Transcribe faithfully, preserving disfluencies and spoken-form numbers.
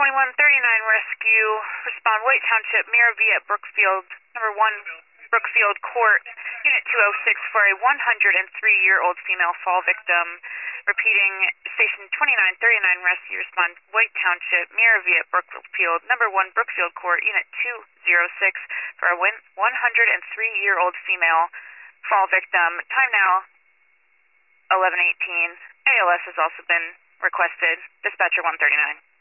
twenty-one thirty-nine rescue, respond White Township, Mira V at Brookfield, number one Brookfield Court, Unit two oh six for a one hundred three-year-old female fall victim. Repeating, station twenty-nine thirty-nine rescue, respond White Township, Mira V at Brookfield, number one Brookfield Court, Unit two oh six for a one hundred three-year-old female fall victim. Time now, eleven eighteen. A L S has also been requested. Dispatcher one thirty-nine.